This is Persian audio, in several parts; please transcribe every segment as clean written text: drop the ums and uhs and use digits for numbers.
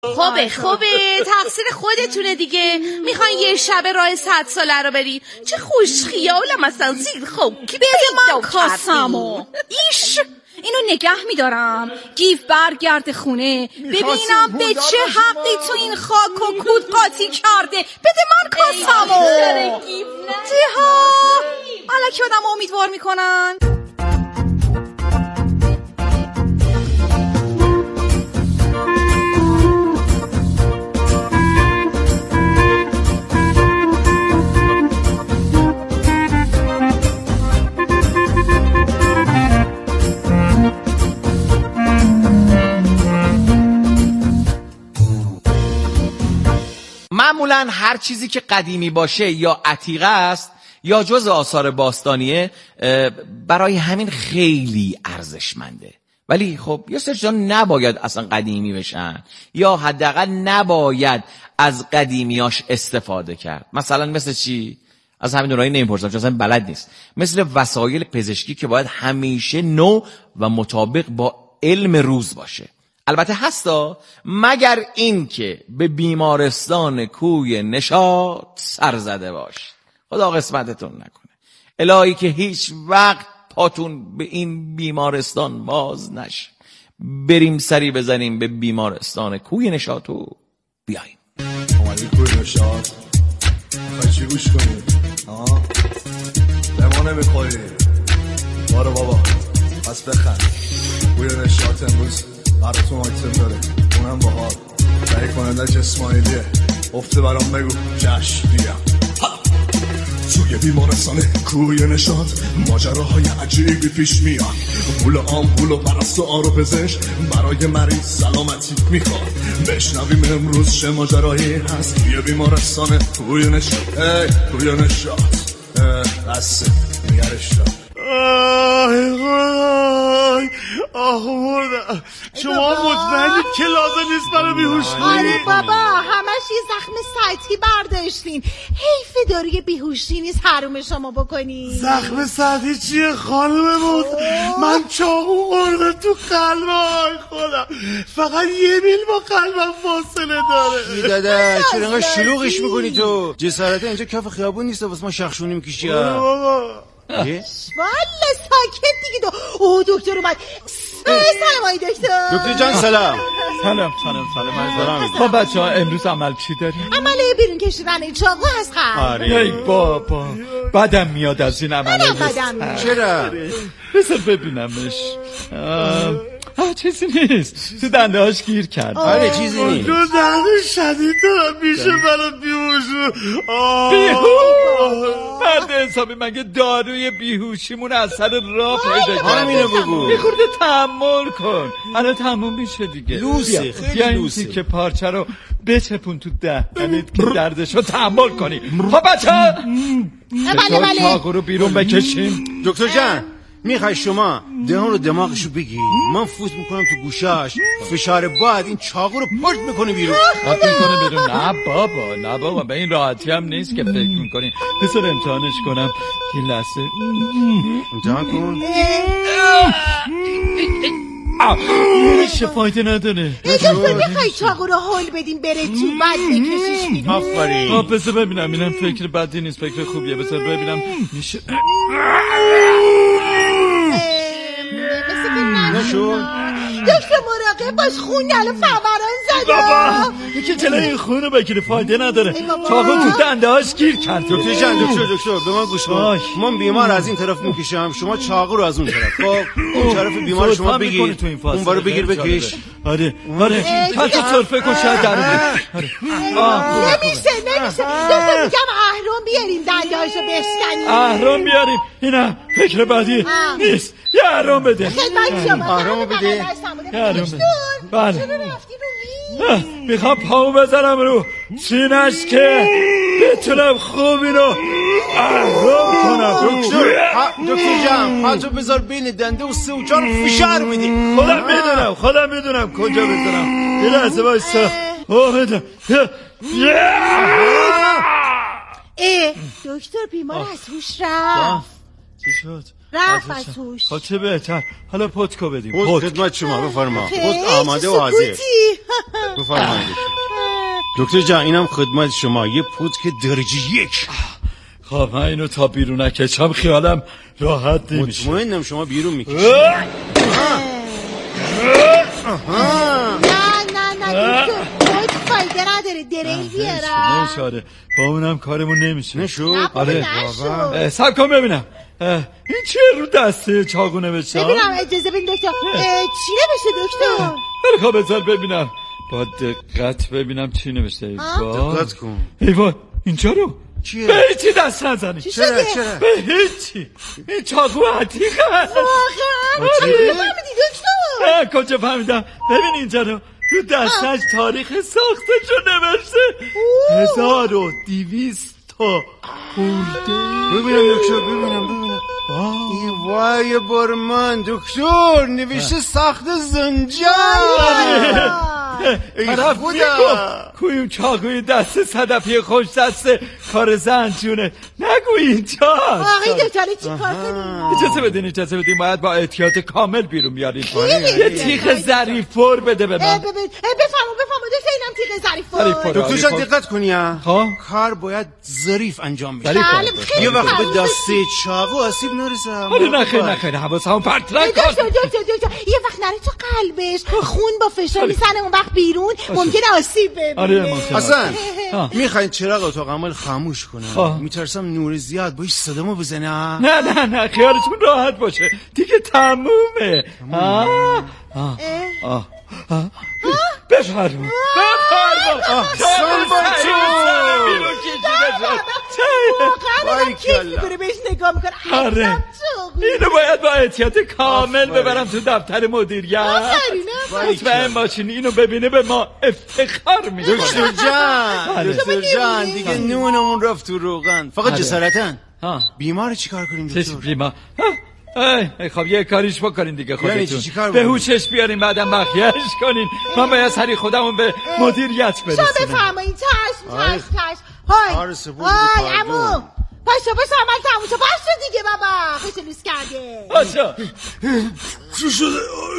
خوبه تقصیر خودتونه دیگه. میخواین یه شب راه 100 ساله رو بری؟ چه خوش خیالم اصلا زیر خوب کی بده من کاسمو ایش اینو نگه میدارم گیف برگرد خونه ببینم به چه حقی تو این خاک و کود قاطی کرده. بده من کاسمو دیها الکی آدم امیدوار میکنن. معمولا هر چیزی که قدیمی باشه یا عتیقه است یا جز آثار باستانیه برای همین خیلی ارزشمنده. ولی خب یه سری چیزا نباید اصلا قدیمی بشن یا حداقل نباید از قدیمیاش استفاده کرد. مثلا مثل چی؟ از همین اونایی نمیپرسم چون اصلا بلد نیست. مثل وسایل پزشکی که باید همیشه نو و مطابق با علم روز باشه. البته هستا مگر این که به بیمارستان کوی نشاط سر زده باش. خدا قسمتتون نکنه. الهی که هیچ وقت پاتون به این بیمارستان باز نشه. بریم سری بزنیم به بیمارستان کوی نشاط و بیاییم. اومدی کوی نشاط میخوای چی گوش کنی؟ به ما نمیخوری بارو بابا پس بخند. کوی نشاط امروز براتون آیتم داره اونم باحال تهیه کننده جسمانیلیه. افته برام بگو جشن میگم. توی بیمارستان کوی نشاط ماجراهای عجیبی پیش میاد. پول آمپول و پرست و آرو پزشک برای مریض سلامتی میخواد. بشنویم امروز چه ماجرایی هست توی بیمارستان کوی نشاط. کوی نشاط بسه نگرش دار. آخوردم. شما مطمئنید که لازم نیست برای بیهوش کنید؟ آره بابا همش یه زخم سطحی برداشتین. حیف داری یه بیهوشی نیست حروم شما بکنی. زخم سطحی چیه خانم بود؟ من چاقو خورده تو قلبم. خودم فقط 1 میل با قلبم فاصله داره. دادا چرا انقدر شلوغش میکنی تو؟ جسارتا اینجا کف خیابون نیست واسه ما شخشونی میکشی. والا ساکت دیگه اوه دکتر اومد. سلام آقای دکتر. دکتر جان سلام. سلام خب بچه‌ها امروز عمل چی داریم؟ عمل بیرون کشیدن این چاقو از خرد. ای بابا بدم میاد از این عمل. چرا؟ بذار ببینمش. چیزی نیست تو دنده هاش گیر کرد. آره چیزی نیست. تو دنده شدید دارم میشه برای بیهوش. مرد حسابی مگه داروی بیهوشیمون از سر راه پیدا کرد. همینو بگو. یه خورده تحمل کن الان تموم میشه دیگه. لوسه خیلی لوسه. که پارچه رو بچپون تو دهنت که دردشو تحمل کنی. خب بچه بله چاقو رو بیرون بکشیم. دکتر جان میخوای شما دهان رو دماغشو بگی من فوت میکنم تو گوشاش فشار باد این چاقو رو پشت میکنه بیرون. پشت میکنه بیرون؟ نه بابا به این راحتی هم نیست که فکر میکنی. بذار امتحانش کنم یه لحظه. امتحان کن. چه فایده نداره. دکتر میخوای چاقو رو هول بدیم بره تو بعد بکشیش بیرون؟ آفرین. بذار ببینم اینم فکر بدی نیست فکر خوبیه. بذار ببینم میشه. نشون دکتر مراقب باش خون الان فوران زده. بابا یکی جلوی این خون رو بگیره فایده نداره. چاقو تو دنده هاش گیر کرد. دکتر جان دکتر به من گوش کن. من بیمار از این طرف میکشم شما چاقو رو از اون طرف. خب اون طرف بیمار شما بگیر اون بارو بگیر بکش. آره پس صرفه کن شاید در اومد. نمیشه دکتر میگم اهرام بیاریم دنده هاشو بشکنیم. اهرام بیاریم؟ اینا فکر بعدی نیست. یه اهرام بده. اهرام بده. بله میخوام پاو بزنم رو سینش که بتونم خوب اینو اهرام کنم. دکتر جان پاتو بذار بین دنده و سه و چهار فشار بدی. خودم میدونم کجا بذارم. یه لحظه وایسا. دکتر بیمار از هوش رفت. چی شد؟ رفت از توش. خب چه بهتر. حالا پتکو بدیم. پتک خدمت شما بفرما. پتک آماده و حاضر. بفرمایید دکتر جان، اینم خدمت شما یه پتک درجه 1. خب من اینو تا بیرون نکشم خیالم راحت نمیشه. مطمئنم شما بیرون میکشید. نه دکتر پتک فایده نداره. دریل بیارم. نشاره با اونم کارمون نمیشه. نشد؟ آره سب کن ببینم این چه رو دسته چاقو نوشته؟ ببینم اجازه بدین دکتر. چی نوشته دکتر؟ خب بذار ببینم با دقت ببینم چی نوشته. دقت کن. ایوان اینجا رو چیه؟ به هیچی دست نزنی. چرا؟ به هیچی. این چاقو عتیقه هست. واقعا؟ فهمیدی دکتر؟ کجا فهمیدم؟ ببین اینجا رو دستش تاریخ ساختشو نوشته 1200 تا خورده. ببینم دکتر ببینم وای برمان دکتر نوشته ساخت زنجان. طرف میگفت کوی چاقوی دست صدفی خوش دسته کار زنجونه نگو اینجاست. آقای دکتر چی کار کنیم؟ اجازه بدین باید با احتیاط کامل بیرون بیارین. یه تیغ ظریف پر بده به من. بفرما دکتر اینم تیغ ظریف پر. دکتر جان دقت کنی کار باید ظریف انجام بشه. یه وقت به دسته چاقو آسیب نرسه. آره نخیر حواسمو پرت نکن. دکتر یه وقت نره تو قلبش خون با فشار میزنه اون وقت بیرون ممکنه آسیب ببینه. آره ممکنه. حسن میخواین چراغ اتاق عمل خاموش کنم؟ میترسم نور زیاد باش صدامو بزنه. نه خیالتون راحت باشه دیگه تمومه. بفرما داره بهش نگاه میکنه. آره اینو باید با احتیاط کامل ببرم تو دفتر مدیریت. مطمئن باشین اینو ببینه به ما افتخار میکنه. دکتر جان دیگه نونمون رفت تو روغن. فقط جسارتن بیمار چیکار کنیم دکتر؟ بیمار خب یه کاریش بکنین دیگه خودتون. به هوشش بیارین بعدم مخیش کنین. من باید سری خودمون به مدیریت برسونم. شما بفرمایید. چشم های عمو پاشو عمل تموم شد. پاشو دیگه بابا خوش لوس کرده. پاشو چی شده؟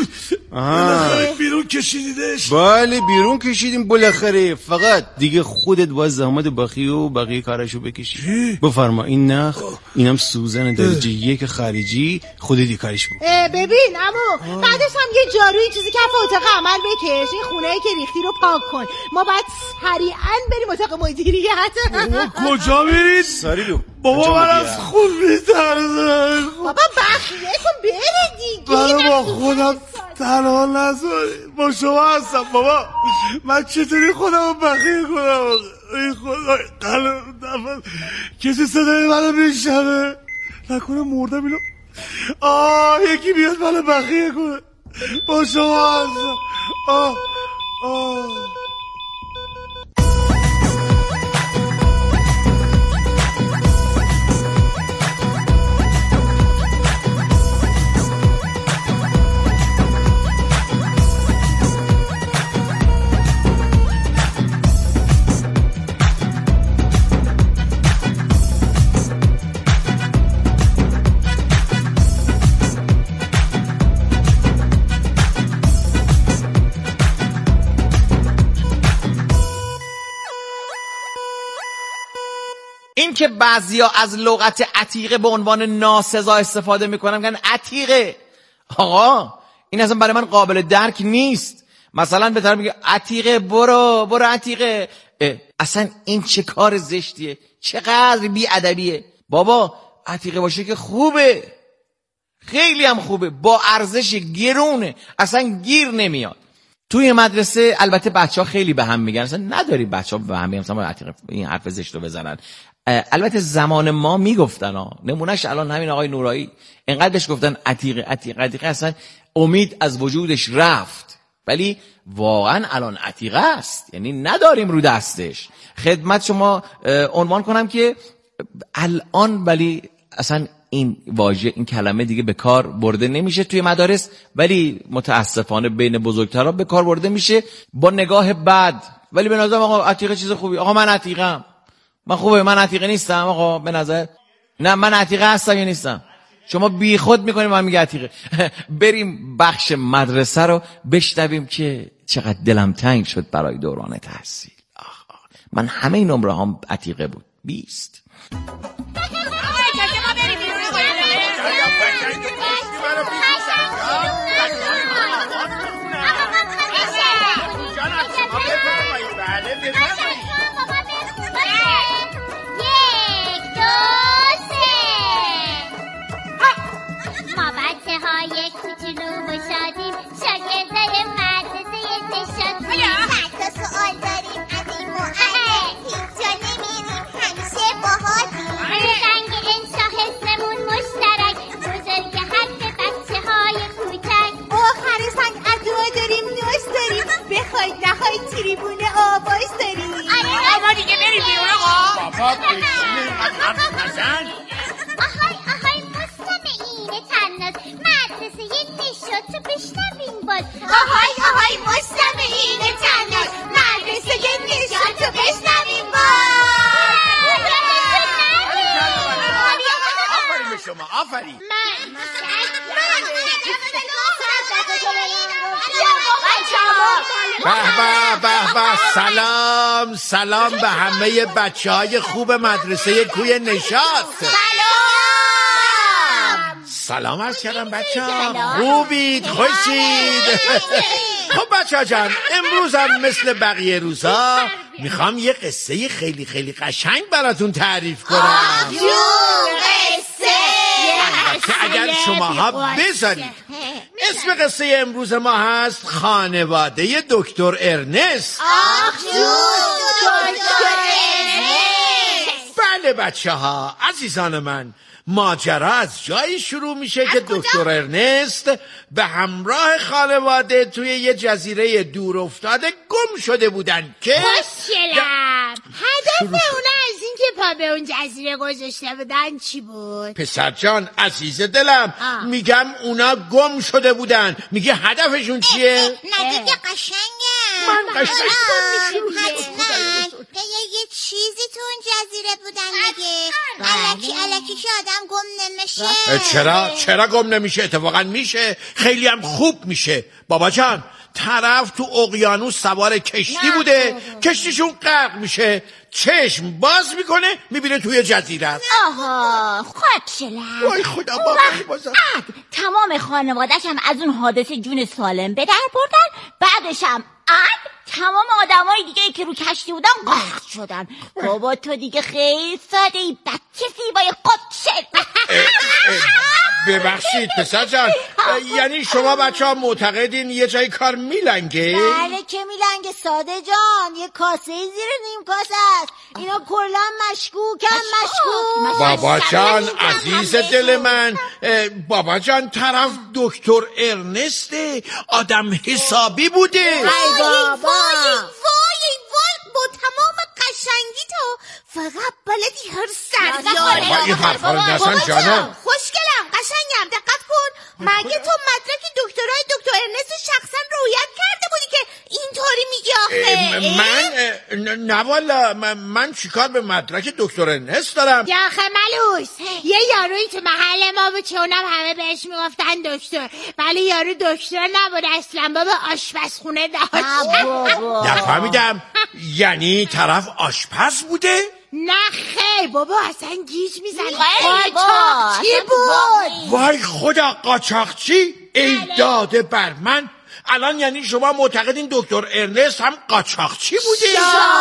بیرون کشیدیدش؟ بله بیرون کشیدیم بالاخره. فقط دیگه خودت باید زحمت بخی و بقیه کارشو بکشی. بفرما این نخ اینم سوزن درجه 1 خارجی خودت کارش بکن. ببین عمو بعدش هم یه جاروی چیزی کف اتاق عمل بکش. این خونه‌ای که ریختی رو پاک کن. ما باید سریعا بریم اتاق مدیریت. کجا میرید؟ سریع بابا من از خون میترسم. بابا بخیه کن بره دیگه. منو با خودم تنها نذاری. با شما هستم بابا. من چطوری خودم بخیه کنم؟ ای خدا قلب نفس کسی صدای منو میشنوه نکنه مردم اینو. یکی بیاد منو بخیه کنه. با شما هستم. این که بعضیا از لغت عتیقه به عنوان ناسزا استفاده میکنن میگن عتیقه. آقا این اصلا برای من قابل درک نیست. مثلا به طرف میگه عتیقه برو عتیقه. اصلا این چه کار زشتیه، چقدر بی ادبیه. بابا عتیقه باشه که خوبه، خیلی هم خوبه، با ارزش گرونه، اصلا گیر نمیاد. توی مدرسه البته بچه‌ها خیلی به هم میگن، اصلا نداری بچه‌ها به هم میگن مثلا عتیقه این حرف زشت رو بزنن. البته زمان ما میگفتن نمونهش الان همین آقای نورایی اینقدر بهش گفتن عتیقه اصلا امید از وجودش رفت، ولی واقعا الان عتیقه است، یعنی نداریم رو دستش. خدمت شما عنوان کنم که الان ولی اصلا این واژه این کلمه دیگه به کار برده نمیشه توی مدارس، ولی متاسفانه بین بزرگترها به کار برده میشه با نگاه بد. ولی به نظرم آقا عتیقه چیز خوبی. آقا من عتیقه‌ام، من خوبه، من عتیقه نیستم آقا به نظر. نه من عتیقه هستم یا نیستم؟ شما بی خود میکنیم من میگه عتیقه. بریم بخش مدرسه رو بشنویم که چقدر دلم تنگ شد برای دوران تحصیل. من همه نمره هم عتیقه بود 20. تریبونه آواز داریم. آره دیگه بریم بیرون آقا. بابا بشینیم حرف نزن. آهای مستمعین تناز مدرسه نشاط رو بشنویم باز. آهای مستمعین تناز مدرسه نشاط رو بشنویم باز. آفرین به شما آفرین. به سلام به همه بچه‌های خوب مدرسه کوی نشاط. سلام عرض کردم بچه‌ها. خوبید خوشید؟ خب بچه‌ها جان امروز هم مثل بقیه روزها میخوام یه قصه خیلی خیلی قشنگ براتون تعریف کنم. البته اگر شماها بذارید. اسم قصه امروز ما هست خانواده دکتر ارنست. بله بچه ها عزیزان من، ماجرا از جایی شروع میشه که دکتر ارنست به همراه خانواده توی یه جزیره دور افتاده گم شده بودن که خوشگلم. هدف اونا از این که پا به اون جزیره گذاشته بودن چی بود؟ پسر جان عزیز دلم میگم اونا گم شده بودن. میگه هدفشون چیه؟ نه دیگه قشنگه. من قشنگ حتما یه چیزی تو اون جزیره بودن دیگه. الکی که آدم گم نمیشه. چرا گم نمیشه؟ اتفاقا میشه، خیلی هم خوب میشه. بابا جان طرف تو اقیانوس سوار کشتی بوده، کشتیشون غرق میشه، چشم باز میکنه میبینه توی جزیره است. آها خوشگلم. وای خدا بازم تمام خانواده‌ش هم از اون حادثه جون سالم به در بردن. بعدش هم تمام آدمای دیگه که رو کشتی بودن غرق شدن. بابا تو دیگه خیلی ساده ای بچه زیبای خوشگل. ببخشید پسر جان، یعنی شما بچه ها معتقدین یه جای کار میلنگه؟ بله که میلنگه ساده جان. یه کاسه زیر نیم کاسه است. اینا کلا مشکوکن. بابا جان عزیز دل من، بابا جان طرف دکتر ارنسته، آدم حسابی بوده. وای با تمام قشنگی تو فقط بلدی هر بابا این حرفا رو نزن جانم. خوشگلم قشنگم دقت کن. مگه تو مدرک دکترای دکتر ارنست شخصا رویت کرده بودی که اینطوری میگی آخه؟ نه والا من چیکار به مدرک دکتر ارنست دارم؟ یا آخه ملوس یه یارویی تو محل ما بود چه اونم همه بهش میگفتن دکتر، ولی یارو دکتر نبود اصلا، بابا آشپزخونه داشت. نفهمیدم. یعنی طرف آشپز بوده؟ نه خیر بابا اصلا گیج میزنه. قاچاقچی بود. وای خدا قاچاقچی؟ ای داده بر من. الان یعنی شما معتقدین دکتر ارنست هم قاچاقچی بوده؟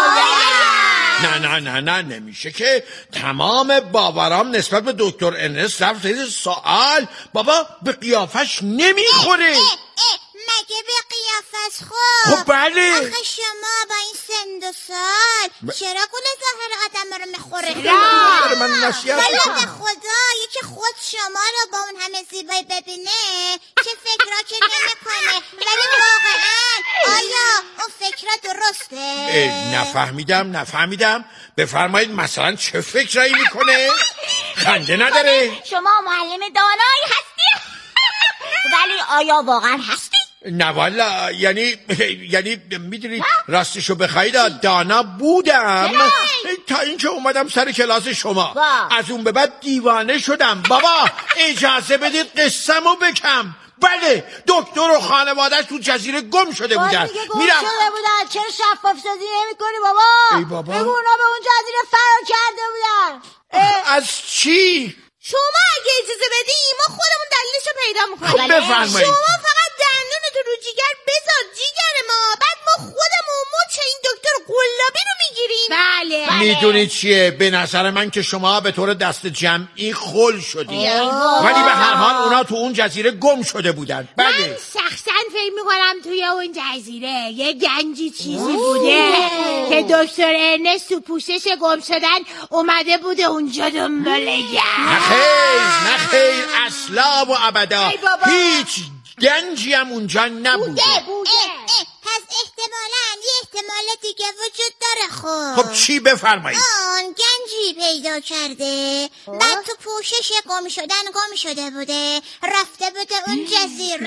نه نمیشه که. تمام باورام نسبت به دکتر ارنست رفت زیر سوال. بابا به قیافش نمیخوره. مگه به قیافش خب بله. آخه شما با این سن و سال چرا کل ظاهر آدم رو میخوره؟ من نصیحت میکنم به خدا یکی خود شما رو با اون همه زیبایی ببینه چه فکرها که نمیکنه، ولی واقعا آیا اون فکرها درسته؟ نفهمیدم. بفرمایید مثلا چه فکرایی میکنه؟ خنده نداره. شما معلم دانایی هستی ولی آیا واقعا هستی؟ نه والا یعنی میدونی راستشو بخواید دانا بودم، تا اینکه اومدم سر کلاس شما. از اون به بعد دیوانه شدم. بابا اجازه بدید قصه‌مو بگم. بله دکتر و خانواده‌اش تو جزیره گم شده بودن. میرم شده بودن. چرا شفاف سازی نمی‌کنی بابا؟ ای بابا بگو اونا به اون جزیره فرار کرده بودن. از چی؟ شما اگه اجازه بدی ما خودمون دلیلشو پیدا میکنیم. خب بفرمایید. شما فقط دندونتو رو جیگر بذار جیگر ما، بعد ما خودمون مچ این دکتر قلابی رو میگیریم. بله میدونی چیه؟ به نظر من که شما به طور دست جمعی خل شدی، ولی به هر حال اونا تو اون جزیره گم شده بودن. بله من شخصا فکر میکنم توی اون جزیره یه گنجی چیزی بوده که دکتر ارنست تو پوشش گم شدن اومده بوده اونجا دنباله گشت. نه خیر اصلا و ابدا هیچ گنجی هم اونجا نبوده. پس احتمالاً یه احتمال دیگه وجود داره. خب چی؟ بفرمایید. گنجی پیدا کرده، بعد تو پوشش گم شده بوده، رفته بوده اون جزیره.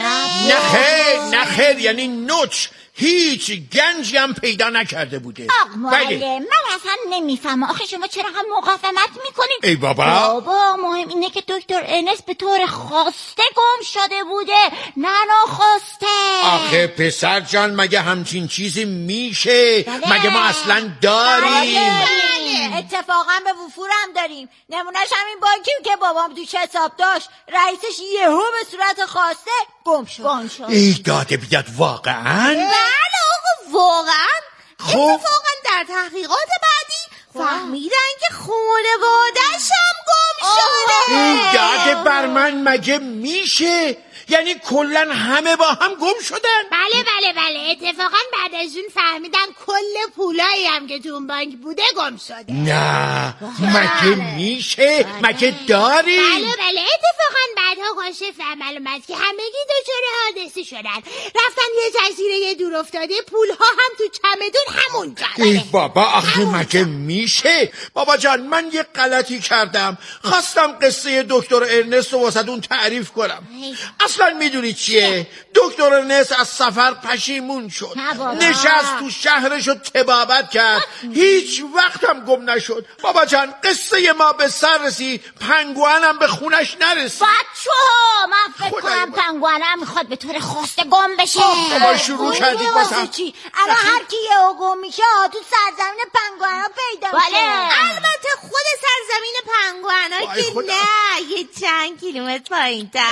نه خیر یعنی نوچ هیچ گنجی هم پیدا نکرده بوده. بله من اصلا نمیفهمم آخه شما چرا هم مقاومت میکنید؟ ای بابا مهم اینه که دکتر ارنست به طور خواسته گم شده بوده، نه ناخواسته. آخه پسر جان مگه همچین چیزی میشه؟ مگه ما اصلا داریم؟ اتفاقا به وفور هم داریم. نمونهش همین بانکی که بابام توش حساب داشت، رئیسش یهو به صورت خواسته گم شد. ای داده بیاد واقعا؟ بله آقا واقعا. خب اتفاقا در تحقیقات بعدی فهمیدن که خانواده‌ش هم گم شده. ای داده بر من مگه میشه؟ یعنی کلن همه با هم گم شدن؟ بله اتفاقا بعد از اون فهمیدن کل پولایی هم که تو اون بانک بوده گم شده. نه مگه میشه؟ مگه داریم؟ بله اتفاقا بعدها کاشف عمل اومد که همگی دچار حادثه شدن، رفتن یه جزیره دور افتاده، پولها هم تو چمدون همونجا. ای بابا آخه مگه میشه؟ بابا جان من یه غلطی کردم، خواستم قصه دکتر ارنست رو واسهتون تعریف کنم. اصلا میدونی چیه؟ دکتر ارنست از سفر پشیمون شد، نشست تو شهرش رو طبابت کرد، هیچ وقت هم گم نشد. بابا جان قصه ما به سر رسید، پنگوئن هم به خونش نرسید. بچه‌ها من فکر کنم پنگوئن هم میخواد به طور خواسته گم بشه. بابا شروع کردید واسه الان هر کی یهو گم میشه تو سرزمین پنگوئن ها پیدا میشه. البته خود سرزمین پنگوئن ها که نه یه چند کیلومتر پایین‌تر.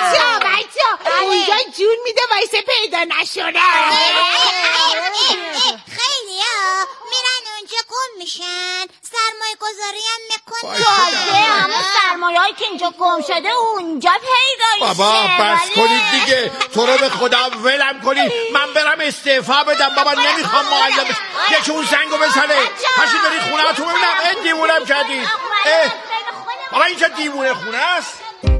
بچه اونجا جون میده وایسه پیدا نشده. خیلی میرن اونجا گم میشن، سرمایه گذاری هم میکنن. همون سرمایه هایی که اینجا گم شده اونجا پیدا میشه. بابا بس کنید دیگه، تو رو به خدا ولم کنید، من برم استعفا بدم. بابا نمیخوام معلم بشم. یکی اون زنگو بزنه. پاشید برید خونه هاتون ببینم. دیوونم کردید. بابا اینجا دیوونه خونه است.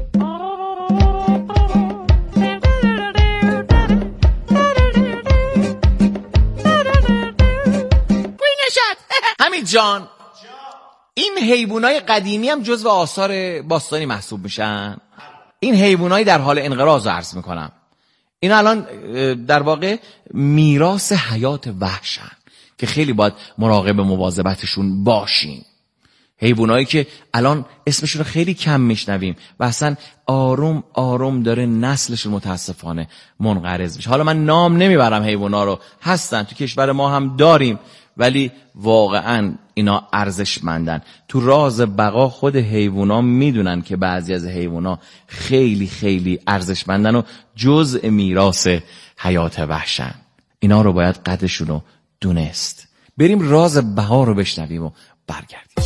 حمید جان این حیوانای قدیمی هم جزو آثار باستانی محسوب میشن. این حیوانای در حال انقراض رو عرض میکنم. این الان در واقع میراث حیات وحشن که خیلی باید مراقب مواظبتشون باشیم. حیوانایی که الان اسمشون رو خیلی کم میشنویم و اصلا آروم آروم داره نسلشون متاسفانه منقرض میشه. حالا من نام نمیبرم حیوانا رو، هستن تو کشور ما هم داریم، ولی واقعا اینا ارزشمندن. تو راز بقا خود حیوونا میدونن که بعضی از حیوونا خیلی خیلی ارزشمندن و جزء میراث حیات وحشن. اینا رو باید قدرشون رو دونست. بریم راز بقا رو بشنویم و برگردیم.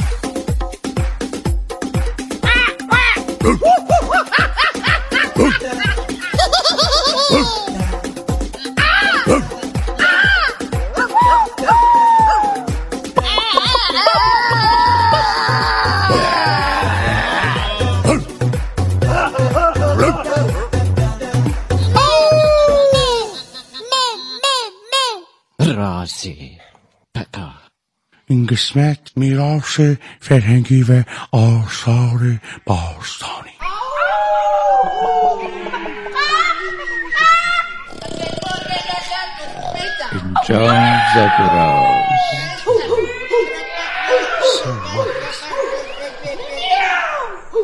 رازی بقا. این قسمت میراث فرهنگی و آثار باستانی. اینجا زد راز.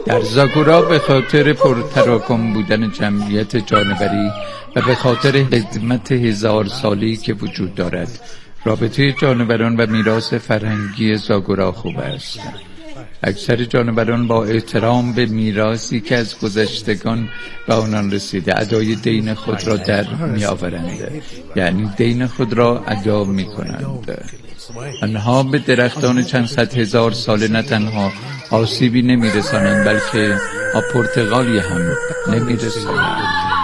در زاگورا به خاطر پرتراکم بودن جمعیت جانوری و به خاطر خدمت 1000 سالی که وجود دارد، رابطه جانوران و میراث فرهنگی زاگورا خوب است. اکثر جانوران با احترام به میراثی که از گذشتگان به آنان رسیده ادای دین خود را در میآورند، یعنی دین خود را ادا میکنند. آنها به درختان چند صد هزار ساله نه تنها آسیبی نمیرسانند بلکه پرتقالی هم نمیرسانند.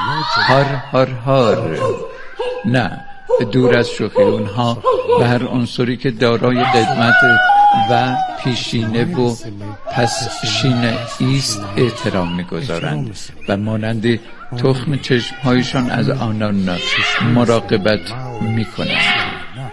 هار نه، دور از شوخی. اونها به هر عنصری که دارای قدمت و پیشینه و پسشینه ایست احترام میگذارند و مانند تخم چشمهایشان از آنان مراقبت میکنند.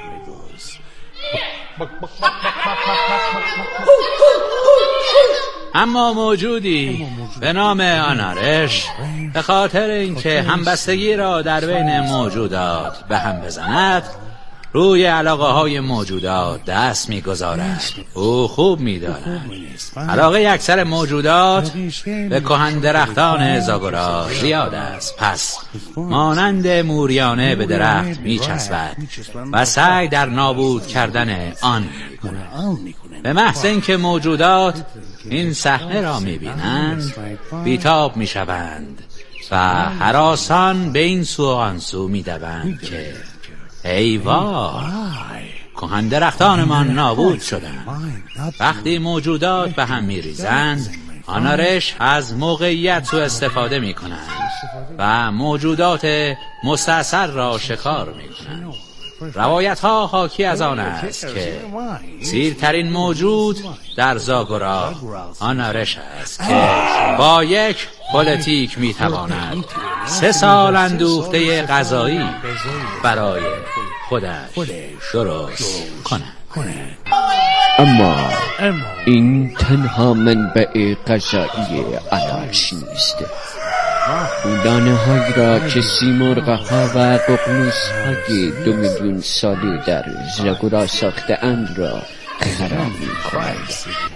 اما موجودی به نام آنارش به خاطر اینکه همبستگی را در بین موجودات به هم بزند روی علاقه های موجودات دست می‌گذارد. او خوب می‌داند علاقه اکثر موجودات به کهن درختان زاگورا زیاد است، پس مانند موریانه به درخت می‌چسبد و سعی در نابود کردن آن می‌کند. به محض اینکه موجودات این صحنه را می‌بینند بیتاب می‌شوند و هراسان به این سو و آن سو می‌دوند که ای وای، کهن درختانمان نابود شدند. وقتی موجودات به هم می‌ریزند آنارش از موقعیت سوء استفاده می‌کنند و موجودات مستأصل را شکار می‌کنند. روایت ها حاکی از آن است که سیرترین موجود در زاگورا آنارش است که با یک پلیتیک میتواند 3 سال اندوخته غذایی برای خودش درست کند. اما این تنها منبع غذایی آنارش نیست. دانه هایی را که سیمرغ ها و ققنوس های 2 میلیون سالی در زاگورا ساخته اند را خراب می کند.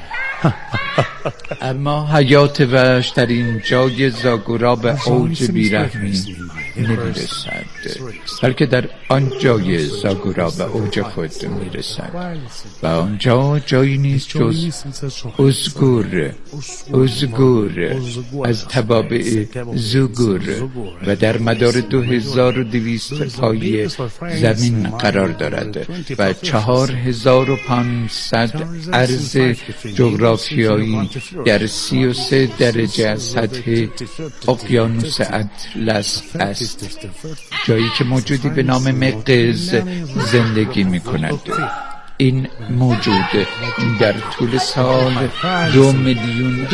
اما حیات وحش در این جای زاگورا به اوج بیرحمی نمیرسد، بلکه در آن جای زاگورا به اوج خود میرسد و آنجا جایی نیست جز ازگور از توابع زوگور و در مدار 2200 پایه زمین قرار دارد و 4500 عرض جغرافیایی در 33 درجه از سطح اقیانوس اطلس است، جایی که موجودی به نام مقز زندگی می کند. این موجود در طول سال 2 میلیون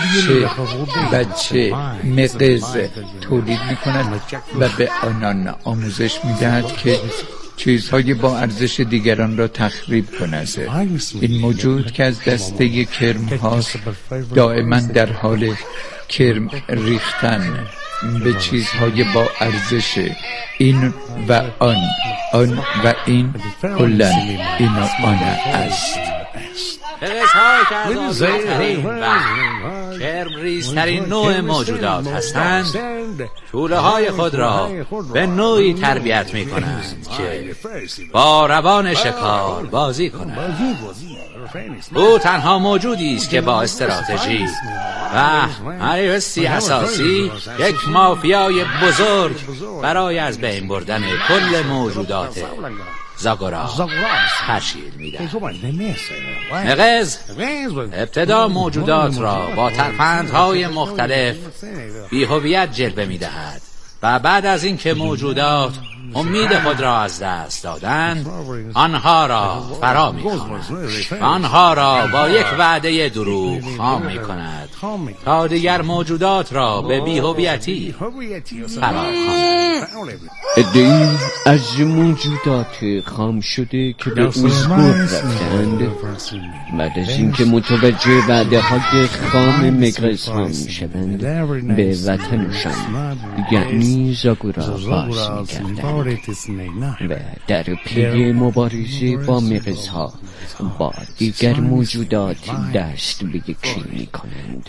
بچه مقز تولید می کند و به آنان آموزش می دهد که چیزهای با ارزش دیگران را تخریب کند. این موجود که از دسته کرم هاست دائما در حال کرم ریختن به چیزهای با ارزش این و آن و این کلن این و آن است. فرش‌هایی که از آزادترین و کرمریزترین نوع موجودات هستند توله های خود را به نوعی تربیت می کنند که با روان شکار بازی کنند. او تنها موجودی است که با استراتژی و حریصی اساسی یک مافیای بزرگ برای از بین بردن کل موجودات زاگورا تشکیل می‌دهد. مقز ابتدا موجودات را با ترفندهای مختلف بی‌هویت جلوه می‌دهد و بعد از اینکه موجودات امید خود را از دست دادند آنها را فرا می‌خواند و آنها را با یک وعده دروغ خام می‌کند تا دیگر موجودات را به بی‌هویتی فرا خواند. عده‌ای از موجودات خام شده که به ازگور رفتند بعد از اینکه متوجه وعده های خام مقز ها میشوند به وطنشان یعنی زاگورا باز میگردند و در پی مبارزه با مقز ها با دیگر موجودات دست به یکی میکنند.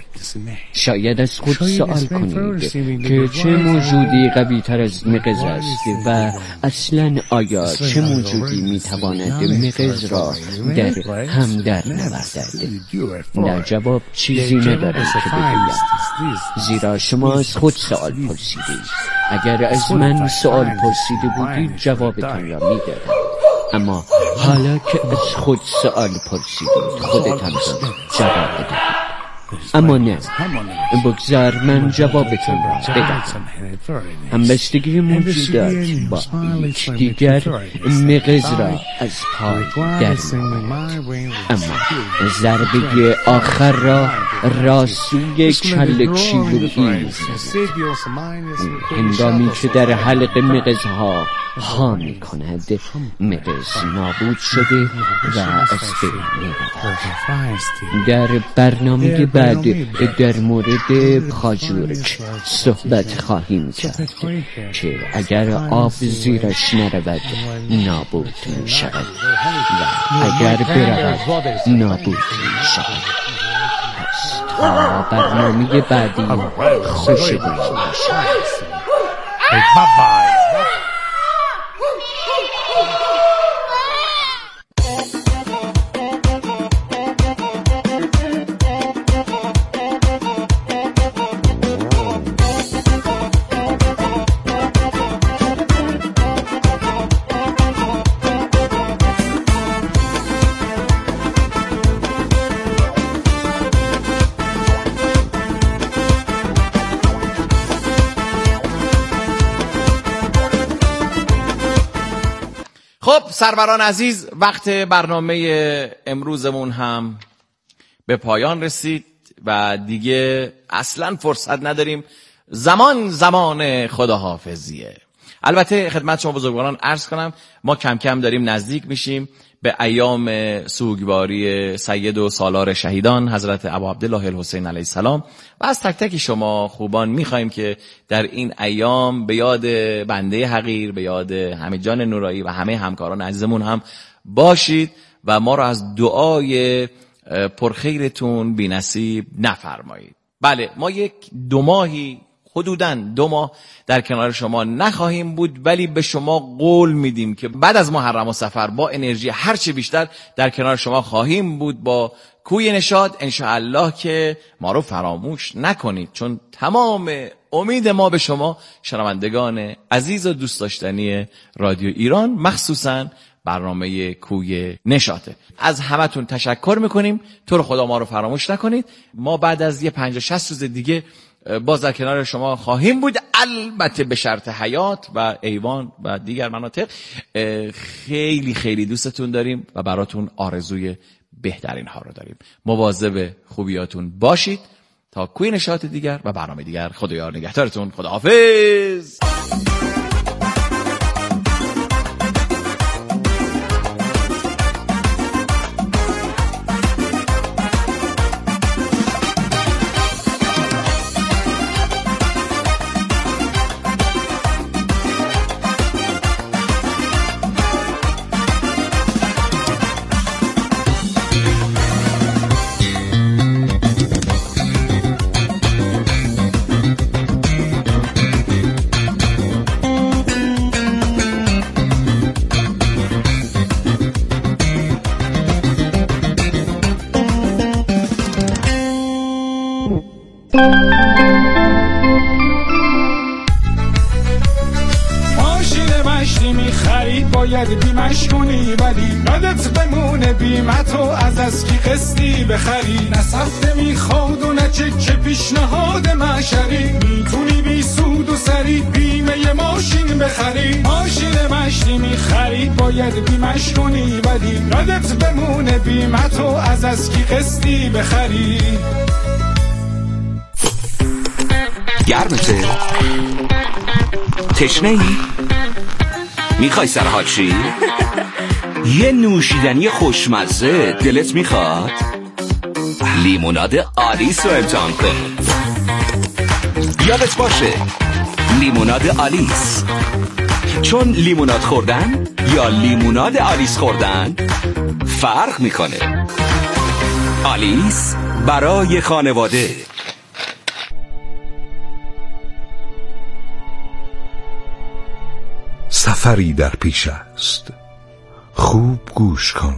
شاید از خود سوال کنید که چه موجودی قوی تر از مغز است و اصلا آیا چه موجودی میتواند مغز را در هم در نوردد؟ در جواب چیزی ندارم که بگویم، زیرا شما از خود سوال پرسیدید. اگر از من سوال پرسیده بودید جوابتان را میدادم، اما حالا که از خود سوال پرسیدید خودتان را جواب بدهید. اما نه، بگذار من جوابتون را بدهم. همبستگی موجودات با هیچ دیگر مغز را از پای در می‌آورد، اما ضربه آخر را راسوی کل کیلویی می‌زند. هنگامی که در حلق مغزها ها می‌کند، مغز نابود شده و از بین می‌رود. در برنامه بعد در مورد خاجورک صحبت خواهیم کرد که اگر آب زیرش نرود نابود می شود و اگر برود نابود می شود. پس تا برنامه بعدی خوش باشید. خب سروران عزیز، وقت برنامه امروزمون هم به پایان رسید و دیگه اصلا فرصت نداریم. زمان خداحافظیه. البته خدمت شما بزرگواران عرض کنم ما کم کم داریم نزدیک میشیم به ایام سوگواری سید و سالار شهیدان حضرت ابا عبدالله الحسین علیه السلام و از تک تک شما خوبان میخوایم که در این ایام به یاد بنده حقیر، به یاد حمید جان نورایی و همه همکاران عزیزمون هم باشید و ما را از دعای پرخیرتون بی نصیب نفرمایید. بله، ما حدوداً 2 ماه در کنار شما نخواهیم بود، ولی به شما قول میدیم که بعد از محرم و صفر با انرژی هرچی بیشتر در کنار شما خواهیم بود با کوی نشاط انشاءالله که ما رو فراموش نکنید، چون تمام امید ما به شما شنوندگان عزیز و دوست داشتنی رادیو ایران مخصوصاً برنامه کوی نشاطه. از همتون تشکر میکنیم. تو رو خدا ما رو فراموش نکنید. ما بعد از 50-60 روز دیگه باز در کنار شما خواهیم بود، البته به شرط حیات و ایوان و دیگر مناطق. خیلی خیلی دوستتون داریم و براتون آرزوی بهترین ها رو داریم. مواظب خوبیاتون باشید. تا کوی نشاط دیگر و برنامه دیگر، خدایار نگهدارتون. خداحافظ. باید بیمش کنی ولی یادت بمونه بیمتو از کی قسطی بخری، نه سفته میخواد و نه چک پیشنهاد مشری، میتونی بی سود و سری بیمه ماشین بخری. ماشین مشتی میخری باید بیمش کنی ولی یادت بمونه بیمتو از کی قسطی بخری. گرمته؟ تشنه ای؟ میخوای سرحال شی؟ یه نوشیدنی خوشمزه دلت میخواد؟ لیموناد آلیس رو امتحان کن. یادت باشه لیموناد آلیس، چون لیموناد خوردن یا لیموناد آلیس خوردن فرق میکنه. آلیس برای خانواده. سفری در پیش است. خوب گوش کن.